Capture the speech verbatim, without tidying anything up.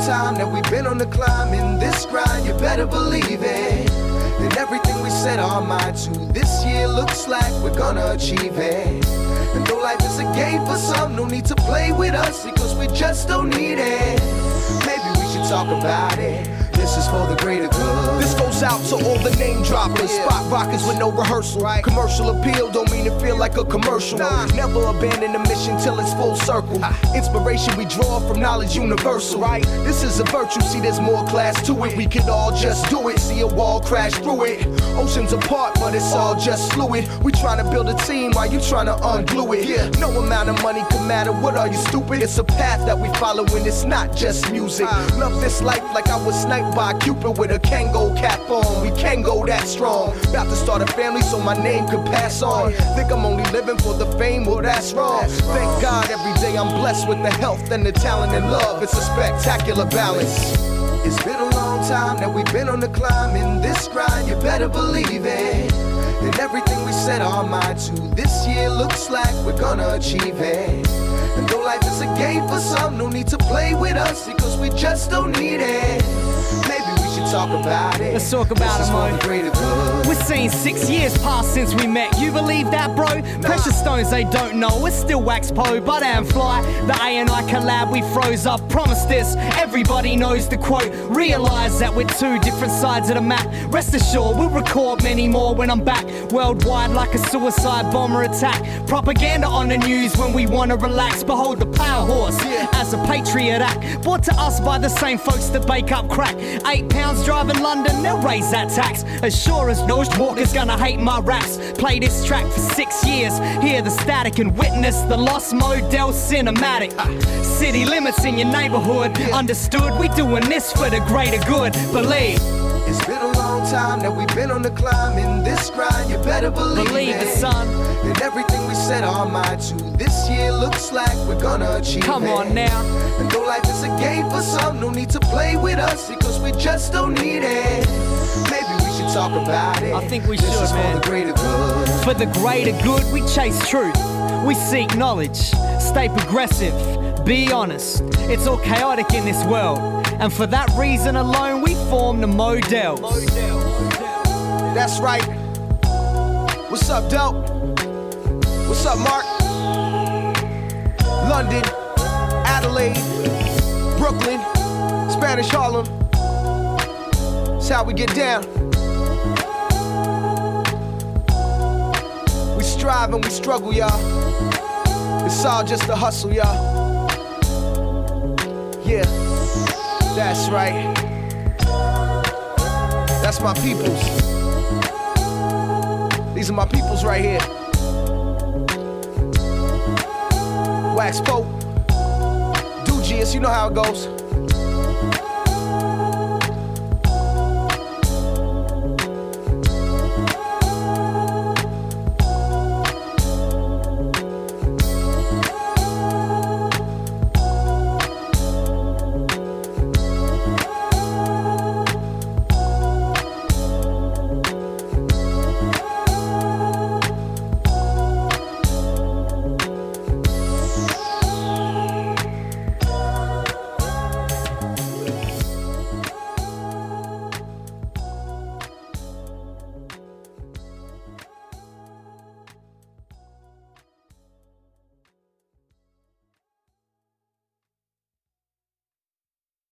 time that we've been on the climb. In this grind, you better believe it. And everything we set our mind to this year looks like we're gonna achieve it. And though life is a game for some, no need to play with us because we just don't need it. Maybe we should talk about it. This is for the greater good. This goes out to all the name droppers, yeah. Spot rockers with no rehearsal. Right. Commercial appeal don't mean it feel like a commercial. Nah. Never abandon the mission till it's full circle. Ha. Inspiration we draw from knowledge universal. Right. This is a virtue, see there's more class to it. We could all just do it, see a wall crash through it. Oceans apart, but it's all just fluid. We trying to build a team while you trying to unglue it. Yeah. No amount of money can matter, what are you stupid? It's a path that we follow and it's not just music. Uh. Love this life like I was sniped by Cupid with a Kango cap on. We can go that strong. About to start a family so my name could pass on. Think I'm only living for the fame? Well, that's wrong. Thank God every day I'm blessed with the health and the talent and love. It's a spectacular balance. It's been a long time that we've been on the climb. In this grind, you better believe it. And everything we set our mind to this year looks like we're gonna achieve it. And though life is a game for some, no need to play with us because we just don't need it. Maybe we should talk about it. Let's talk about it, Mo. We're seeing six years past since we met. You believe that, bro? Nah. Precious stones they don't know. We're still wax po, but and fly. The A and I collab we froze up. Promise this, everybody knows the quote. Realize that we're two different sides of the map. Rest assured, we'll record many more when I'm back. Worldwide like a suicide bomber attack. Propaganda on the news when we wanna relax. Behold the power horse yeah. as a patriot act. Brought to us by the same folks that bake up crack. Eight pounds driving London, they'll raise that tax. As sure as North Walker's gonna hate my raps. Play this track for six years. Hear the static and witness the Lost Model cinematic. City limits in your neighborhood. Understood, we doing this for the greater good. Believe. It's been a long time that we've been on the climb. In this grind, you better believe, believe it. it, son. And everything we set our mind to this year looks like we're gonna achieve Come it. Come on now. And though life is a game for some, no need to play with us because we just don't need it. Maybe we should talk about it. I think we this should, is man. For the greater good. For the greater good, we chase truth. We seek knowledge. Stay progressive. Be honest. It's all chaotic in this world. And for that reason alone, we form the Models. That's right. What's up, Dope? What's up, Mark? London, Adelaide, Brooklyn, Spanish Harlem. That's how we get down. We strive and we struggle, y'all. It's all just a hustle, y'all. Yeah. That's right. That's my peoples. These are my peoples right here. Wax Pope, Dugius, you know how it goes.